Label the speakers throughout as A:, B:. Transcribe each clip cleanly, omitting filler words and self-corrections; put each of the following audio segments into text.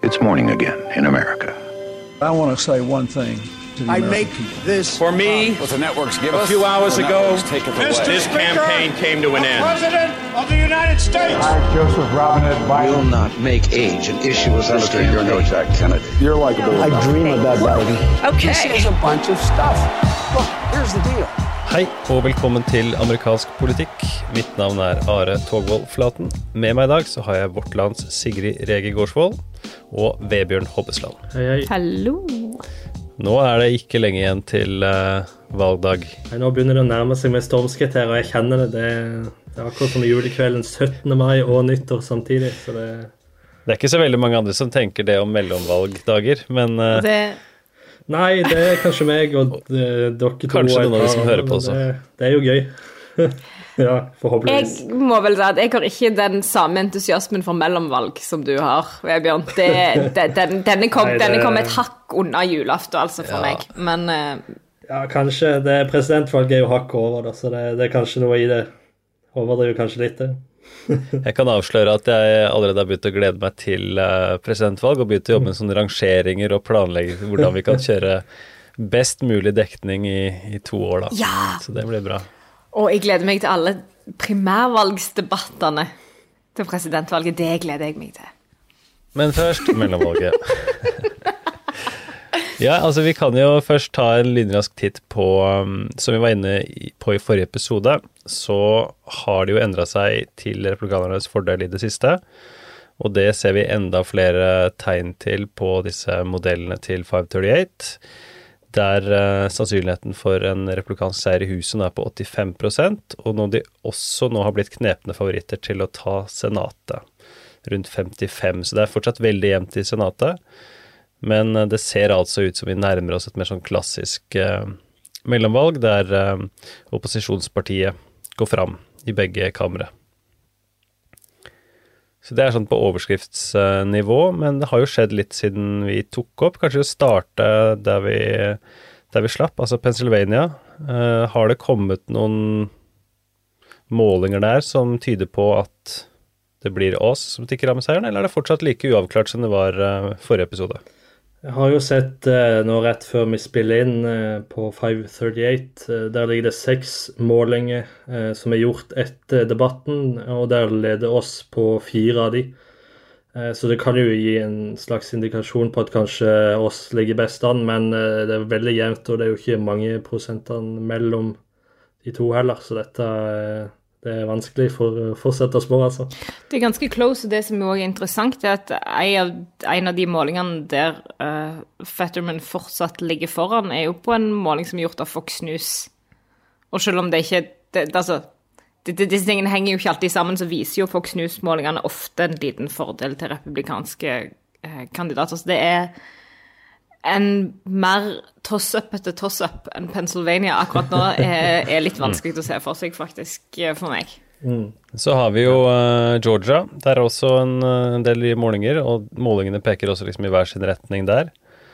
A: It's morning again in America.
B: I want to say one thing to the American people.
C: This for me,
D: what the networks give
C: a
D: us,
C: few hours ago,
D: this
C: campaign came to an end.
E: President of the United States.
F: I, Joseph Robinette Biden,
G: will not make age an issue with this
D: campaign. You're no Jack Kennedy.
F: You're likable.
H: I dream about Biden.
G: Okay. This is a bunch of stuff. Look, here's the deal.
I: Hei og velkommen til amerikansk politikk. Mitt navn Are Togvold Flaten. Med meg I dag så har jeg vårt lands Sigrid Rege Gårdsvold og Vebjørn Hobbesland.
J: Hei, hei.
K: Hallo.
I: Nå det ikke lenge igjen til valgdag.
J: Nei, nå begynner det å nærme seg med stormskritt her, og jeg kjenner det. Det akkurat som julekvelden 17. mai og nyttår samtidig. Så det
I: ikke så veldig mange andre som tenker det om mellomvalgdager, men...
J: Nei, det kanskje meg og dere to.
I: Kanskje noen av de som hører på også.
J: Det jo gøy. Ja, forhåpentligvis.
K: Jeg må vel si at jeg har ikke den samme entusiasmen for mellomvalg som du har, Vebjørn. Denne kom et hakk under julaften, altså, for meg. Men...
J: Ja, kanskje. Presidentvalget jo hakk over, da, så det kanskje noe I det. Overdriver kanskje litt, det.
I: Jeg kan avsløre at jeg allerede har begynt å glede meg til presidentvalg og begynt å jobbe med sånne rangeringer og planlegge hvordan vi kan kjøre best mulig dekning I 2 år da.
K: Ja.
I: Så det blir bra.
K: Og jeg gleder meg til alle primærvalgsdebattene til presidentvalget. Det gleder jeg meg til. Men
I: først mellomvalget. Ja, altså vi kan jo først ta en lynrask titt på, som vi var inne på I forrige episode, så har det jo endret seg til republikanernes fordel I det siste, og det ser vi enda flere tegn til på disse modellene til 538, der sannsynligheten for en republikansk seier I huset nå på 85%, og når de også nå har blitt knepne favoritter til å ta senatet, rundt 55%, så det fortsatt veldig jevnt I senatet, men det ser altså ut som vi nærmer oss et mer sånn klassisk mellomvalg, der opposisjonspartiet går fram I begge kamre. Så det sånn på overskriftsnivå, men det har jo skjedd litt siden vi tok opp. Kanskje å starte der vi slapp, altså Pennsylvania. Har det kommet noen målinger der som tyder på at det blir oss som tikker av med seieren, eller det fortsatt like uavklart som det var forrige episode?
J: Jeg har jo sett nå rett før vi spiller inn på 538, der ligger det 6 målinger som gjort etter debatten, og der leder oss på 4 av de. Så det kan jo gi en slags indikasjon på at kanskje oss ligger best an, men det veldig jevnt, og det jo ikke mange prosentene mellom de to heller, så dette det vanskelig for å fortsette å spå, altså.
K: Det ganske close, og det som også interessant at en av de målingene der Fetterman fortsatt ligger foran, jo på en måling som gjort av Fox News. Og selv om det ikke... disse tingene henger jo ikke alltid sammen, så viser jo Fox News-målingene ofte en liten fordel til republikanske kandidater. Så det en mer toss-up etter toss-up enn Pennsylvania akkurat nå litt vanskelig å se for seg faktisk for meg.
I: Så har vi jo Georgia, der også en del målinger, og målingene peker også liksom I hver sin retning der.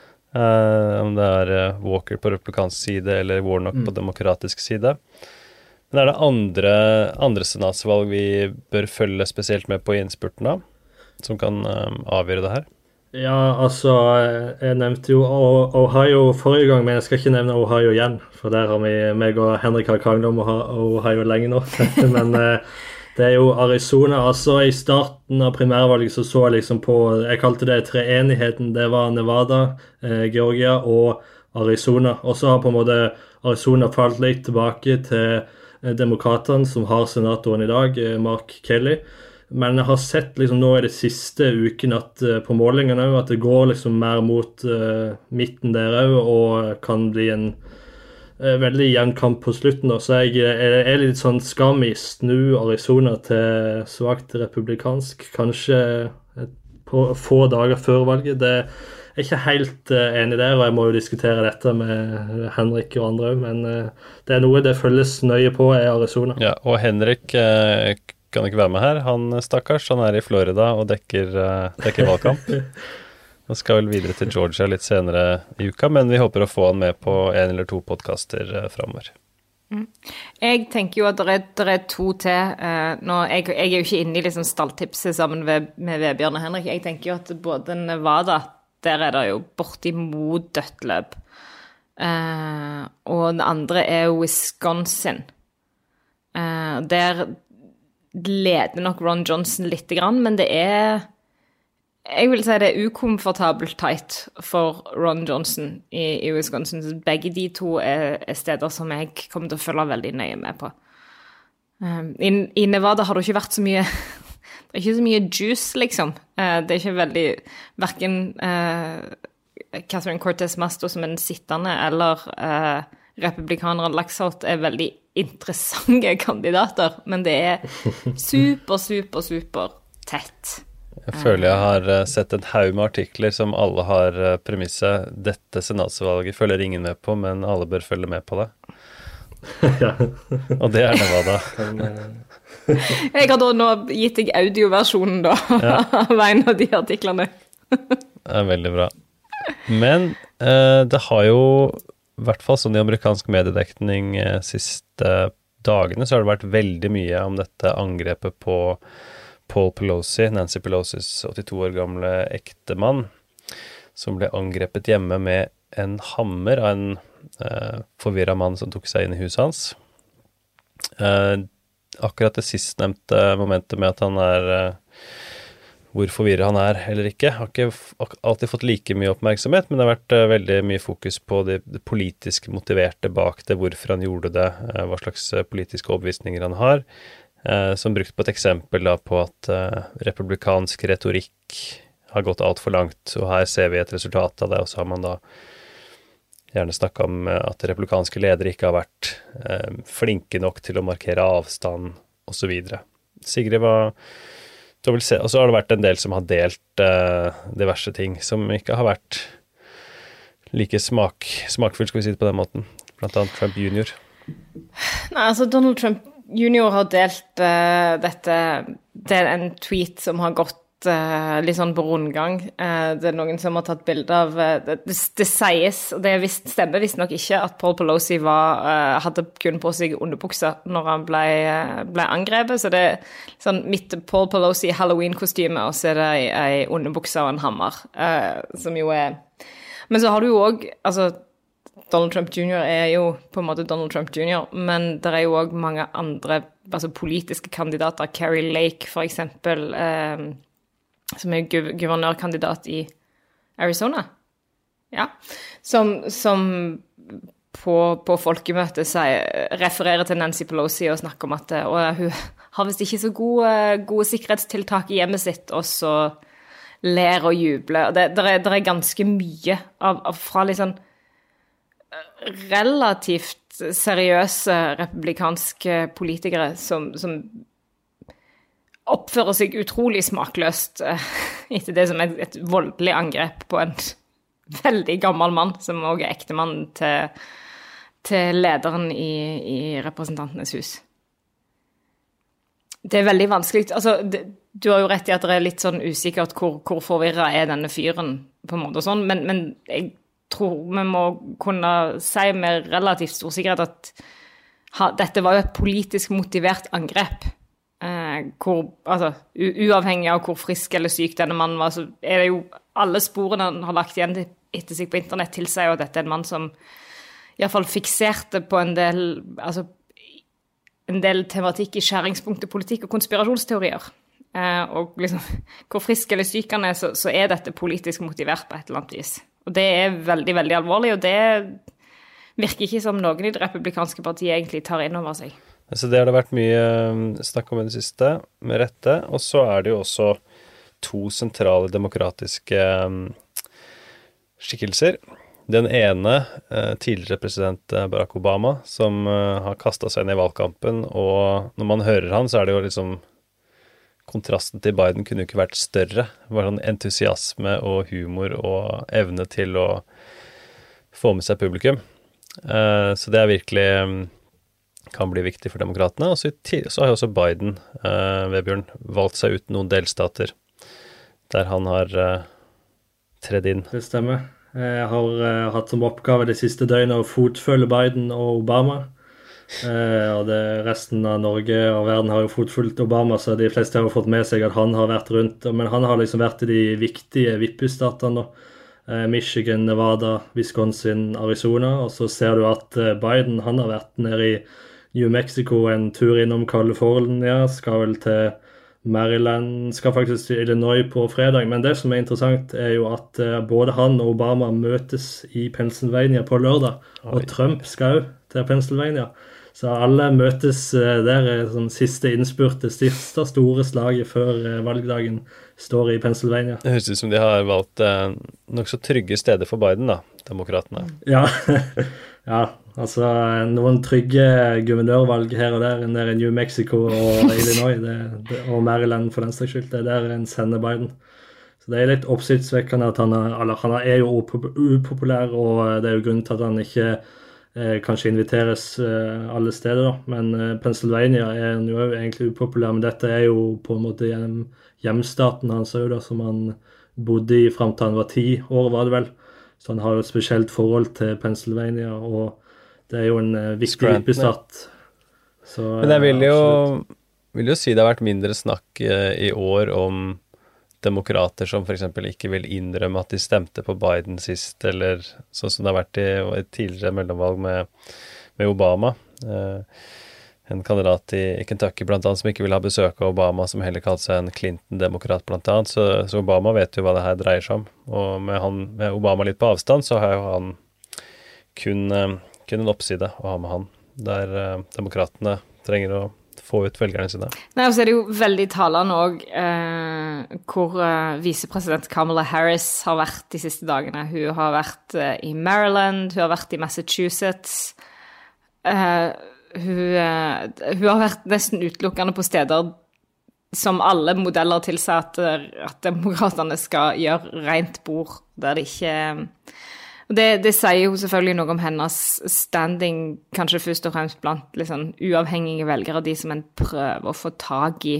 I: Om det Walker på republikansk side eller Warnock på demokratisk side. Men det andre senatsvalg vi bør følge spesielt med på I innspurten av, som kan avgjøre det her?
J: Ja, altså, jeg nevnte jo Ohio forrige gang, men jeg skal ikke nevne Ohio igjen, for der har meg og Henrik har kranglet om Ohio lenge nå. Men det jo Arizona, altså I starten av primærvalget så jeg liksom på, jeg kalte det treenigheten, det var Nevada, Georgia og Arizona, og så har på en måte Arizona falt litt tilbake til demokratene som har senatoren I dag, Mark Kelly. Men jeg har sett liksom nå det siste uken at på målingene at det går liksom mer mot midten der også, og kan bli en veldig jevn kamp på slutten da. Så jeg litt sånn, skal vi snu Arizona til svagt republikansk, kanskje på få dager før valget? Det ikke helt enig der, og jeg må jo diskutere dette med Henrik og andre, men det noe det følges nøye på I Arizona.
I: Ja, og Henrik kan ikke være med her. Han stakkars, han I Florida og dekker valgkamp. Han skal vel videre til Georgia litt senere I uka, men vi håper å få han med på 1 eller 2 podcaster fremover.
K: Jeg tenker jo at det er to til. Jeg er jo ikke inne i liksom stalltipset sammen med Vebjørn og Henrik. Jeg tenker jo at både Nevada, der er det jo bortimot dødt løp. Og den andre er Wisconsin. Der leder nok Ron Johnson litt grann, men det er... Jeg vil si det er ukomfortabelt tight for Ron Johnson i Wisconsin. Begge de to er steder som jeg kommer til å følge veldig nøye med på. I Nevada har det ikke vært så mye... Det er ikke så mye juice, liksom. Det er ikke veldig... Hverken Catherine Cortez Masto som er den sittende, eller republikaneren Laxalt er veldig interessante kandidater, men det er super tett.
I: Jeg føler jeg har sett en haug med artikler som alle har premisset dette senatsvalget følger ingen med på, men alle bør følge med på det.
J: Ja.
I: Og det er Nevada.
K: Jeg har da nå gitt deg audioversjonen da, av en av de artiklene.
I: Det er veldig bra. Men det har jo, i hvert fall sånn i amerikansk mediedekning siste dagene, så har det vært veldig mye om dette angrepet på Paul Pelosi, Nancy Pelosis 82 år gamle ektemann, som ble angrepet hjemme med en hammer av en forvirret mann som tok seg inn i huset hans. Akkurat det sistnevnte momentet med at han hvor forvirret han eller ikke, har ikke alltid fått like mye oppmerksomhet, men det har vært veldig mye fokus på det politisk motiverte bak det, hvorfor han gjorde det, hva slags politiske overbevisninger han har, som brukt på et eksempel da, på at republikansk retorikk har gått alt for langt, og her ser vi et resultat av det, og så har man da gjerne snakket om at republikanske ledere ikke har vært flinke nok til å markere avstand, og så videre. Sigrid, hva du vil se? Og så har det vært en del som har delt diverse ting, som ikke har vært like smakfullt, skal vi si det på den måten, blant annet Trump Jr.
K: Nei, altså Donald Trump Junior har delt dette, det er en tweet som har gått litt sånn på rundgang. Det er noen som har tatt bilde av, det sies, og det stemmer visst nok ikke, at Paul Pelosi hadde kun på seg underbuksa når han ble angrepet, så det er sånn midt Paul Pelosi Halloween-kostyme, og så er det en underbuksa og en hammer, som jo er... Men så har du jo også, altså, Donald Trump Jr. er jo på en måte Donald Trump Jr., men det er jo også mange andre altså politiske kandidater, Carrie Lake for eksempel, som er guvernørkandidat i Arizona, ja, som på folkemøtet refererer til Nancy Pelosi og snakker om at hun har visst ikke så gode sikkerhetstiltak i hjemmet sitt, og så ler og jubler. Det er ganske mye fra litt sånn relativt seriøse republikanske politikere som oppfører seg utrolig smakløst etter det som er et voldelig angrep på en veldig gammel mann, som også er ektemannen til lederen i Representantenes hus. Det er veldig vanskelig, altså du har jo rett i at det er litt sånn usikkert hvor forvirret er denne fyren på en måte og sånn, men jeg tror vi må kunne si med relativt stor sikkerhet at dette var jo et politisk motivert angrep. Altså, uavhengig av hvor frisk eller syk denne mannen var, så er det jo alle sporene han har lagt igjen etter seg på internett tilsier jo at dette er en mann som i hvert fall fikserte på en del tematikk i skjæringspunktet politikk og konspirasjonsteorier. Og liksom, hvor frisk eller syk han er, så er dette politisk motivert på et eller annet vis. Og det er veldig, veldig alvorlig, og det virker ikke som noen i det republikanske partiet egentlig tar inn over seg.
I: Så det har det vært mye snakk om i det siste, med rette. Og så er det jo også to sentrale demokratiske skikkelser. Den ene, tidligere president Barack Obama, som har kastet seg inn i valgkampen, og når man hører han, så er det jo liksom kontrasten til Biden kunne jo ikke vært større. Det var sånn entusiasme og humor og evne til å få med seg publikum. Så det er virkelig kan bli viktig for demokratene. Og så har jo også Biden, Vebjørn, valgt seg ut noen delstater der han har tredd inn.
J: Det stemmer. Jeg har hatt som oppgave det siste døgnet å fotfølge Biden og Obama. Og resten av Norge og verden har jo fotfulgt Obama, så de fleste har jo fått med seg at han har vært rundt. Men han har liksom vært i de viktige vippestatene, Michigan, Nevada, Wisconsin, Arizona. Og så ser du at Biden, han har vært nede i New Mexico, en tur innom California, skal vel til Maryland, skal faktisk til Illinois på fredag. Men det som interessant er jo at både han og Obama møtes i Pennsylvania på lørdag, og Trump skal jo til Pennsylvania. Så alle møtes der som siste innspurt, det siste store slaget før valgdagen står i Pennsylvania.
I: Det høres ut som de har valgt nok så trygge steder for Biden da, demokratene.
J: Ja, ja, altså noen trygge guvernørvalg her og der, nede i New Mexico og Illinois, og Maryland for den slags skyld, det der en sender Biden. Så det er litt oppsiktsvekkende at han er jo upopulær, og det er jo grunnen til at han ikke kanskje inviteres alle steder da. Men Pennsylvania er jo egentlig upopulær, men dette er jo på en måte hjemstaten hans da, som han bodde i frem til han var 10 år, var det vel. Så han har jo et spesielt forhold til Pennsylvania, og det er jo en viktig vippestat.
I: Men jeg vil jo si det har vært mindre snakk i år om demokrater som for eksempel ikke vil innrømme at de stemte på Biden sist, eller sånn som det har vært i et tidligere mellomvalg med Obama. En kandidat i Kentucky blant annet som ikke vil ha besøk av Obama, som heller kalte seg en Clinton-demokrat blant annet, så Obama vet jo hva det her dreier seg om. Og med Obama litt på avstand, så har jo han kun en oppside å ha med han, der demokratene trenger å få ut velgerne sine.
K: Nei, og så er det jo veldig talende også hvor visepresident Kamala Harris har vært de siste dagene. Hun har vært i Maryland, hun har vært i Massachusetts. Hun har vært nesten utelukkende på steder som alle modeller tilsier at demokraterne skal gjøre rent bord, der det ikke... Det sier jo selvfølgelig noe om hennes standing, kanskje først og fremst blant liksom, uavhengige velgere, de som en prøver å få tag i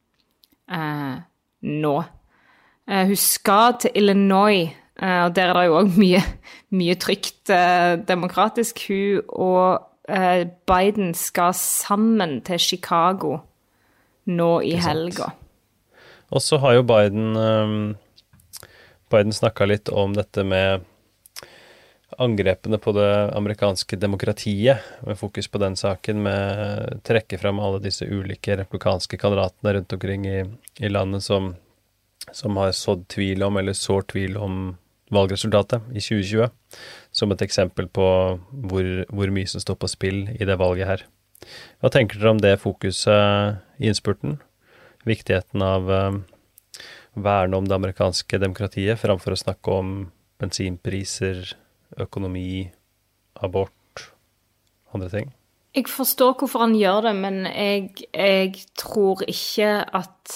K: nå. Hun skal til Illinois, og der er det jo også mye trygt demokratisk. Hun og Biden skal sammen til Chicago nå i helga.
I: Og så har jo Biden snakket litt om dette med angrepene på det amerikanske demokratiet, med fokus på den saken, med trekke frem alle disse ulike republikanske kandidatene rundt omkring i landet som har sådd tvil om, eller sår tvil om valgresultatet i 2020, som et eksempel på hvor mye som står på spill i det valget her. Hva tenker dere om det fokuset i innspurten? Viktigheten av verne om det amerikanske demokratiet, framfor å snakke om bensinpriser, økonomi, abort, andre ting?
K: Jeg forstår hvorfor han gjør det, men jeg tror ikke at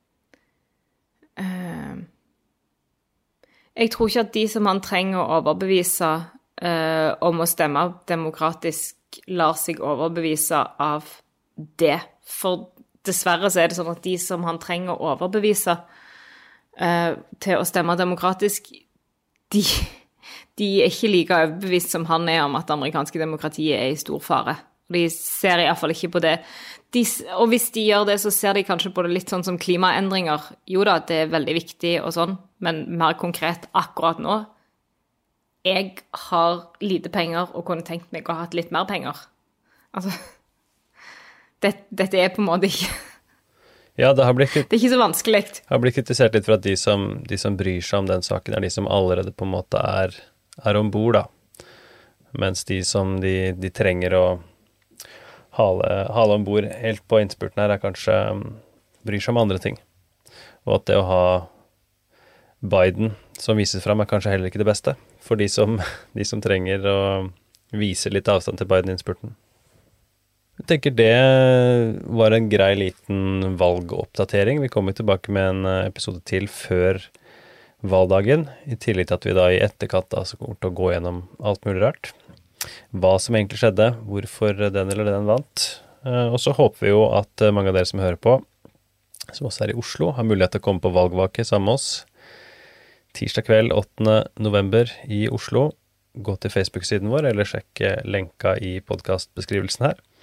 K: jeg tror ikke at de som han trenger å overbevise om å stemme demokratisk lar seg overbevise av det. For dessverre så er det sånn at de som han trenger å overbevise til å stemme demokratisk, de er ikke like overbevist som han er om at det amerikanske demokratiet er i stor fare. De ser i hvert fall ikke på det. Og hvis de gjør det, så ser de kanskje på det litt sånn som klimaendringer. Jo da, det er veldig viktig og sånn, men mer konkret akkurat nå. Jeg har lite penger og kunne tenkt meg å ha hatt litt mer penger. Altså, dette er på en måte ikke...
I: Ja, det er
K: ikke så vanskelig.
I: Det har blitt kritisert litt for at de som bryr seg om den saken, er de som allerede på en måte er ombord da. Mens de som de trenger å hale ombord helt på innspurten her, er kanskje bryr seg om andre ting. Og at det å ha Biden som vises frem er kanskje heller ikke det beste for de som trenger å vise litt avstand til Biden-innspurten. Jeg tenker det var en grei liten valgoppdatering. Vi kommer tilbake med en episode til før valgdagen, i tillegg til at vi da i etterkant da, så kommer til å gå gjennom alt mulig rart. Hva som egentlig skjedde, hvorfor den eller den vant. Og så håper vi jo at mange av dere som hører på, som også er i Oslo, har mulighet til å komme på valgvake sammen med oss. Tirsdag kveld 8. november i Oslo. Gå til Facebook-siden vår, eller sjekk lenka i podcastbeskrivelsen her.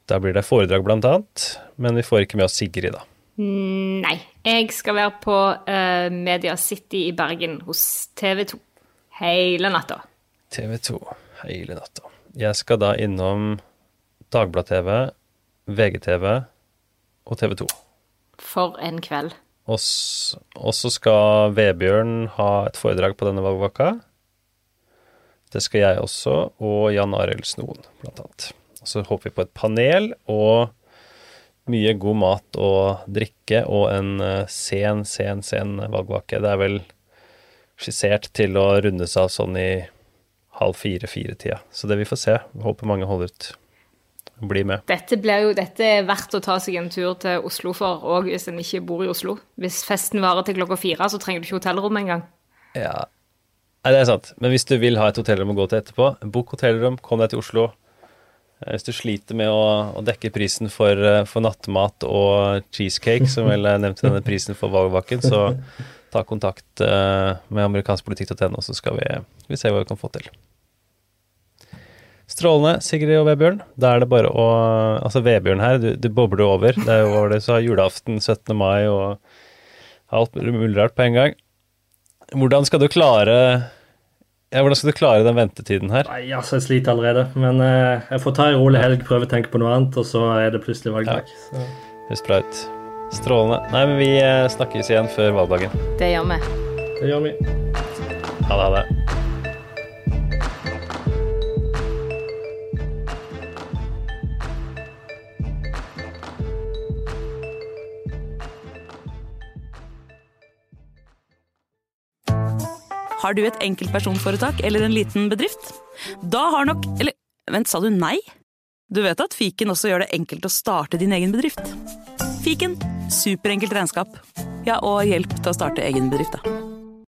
I: Da blir det foredrag blant annet, men vi får ikke med oss Sigrid da.
K: Nei, jeg skal være på Media City i Bergen hos TV2 hele natta.
I: TV2 hele natta. Jeg skal da innom Dagblad TV, VGTV og TV2.
K: For en kveld.
I: Og så skal Vebjørn ha et foredrag på denne valgvaka. Det skal jeg også, og Jan Arild Snoen, blant annet. Og så håper vi på et panel, og mye god mat og drikke, og en sen valgvake. Det vel skissert til å rundes av sånn i 3:30-4-tida. Så det vi får se. Vi håper mange holder ut. Bli med.
K: Dette er verdt å ta seg en tur til Oslo for, og hvis en ikke bor i Oslo. Hvis festen varer til 4:00, så trenger du ikke hotellrom engang. Ja.
I: Nei, det er sant. Men hvis du vil ha et hotellrom å gå til etterpå, bok hotellrom, kom deg til Oslo. Hvis du sliter med å dekke prisen for nattmat og cheesecake, som vel er nevnt i denne prisen for valgvaken, så ta kontakt med amerikanskpolitikk.no, så skal vi se hva vi kan få til. Strålende, Sigrid og Vebjørn. Da er det bare å... Altså, Vebjørn her, du bobler over. Det er jo over det, så har julaften 17. mai og alt mulig rart på en gang. Hvordan skal du klare den ventetiden her?
J: Nei, altså, jeg sliter allerede. Men jeg får ta en rolig helg, prøve å tenke på noe annet, og så er det plutselig valgdag.
I: Ja. Høres bra ut. Strålende. Nei, men vi snakkes igjen før valgdagen.
K: Det gjør vi.
J: Det gjør vi.
I: Ha det.
H: Har du et enkeltpersonforetak eller en liten bedrift? Da har nok... Eller, vent, sa du nei? Du vet at Fiken også gjør det enkelt å starte din egen bedrift. Fiken, superenkelt regnskap. Ja, og hjelp til å starte egen bedrift da.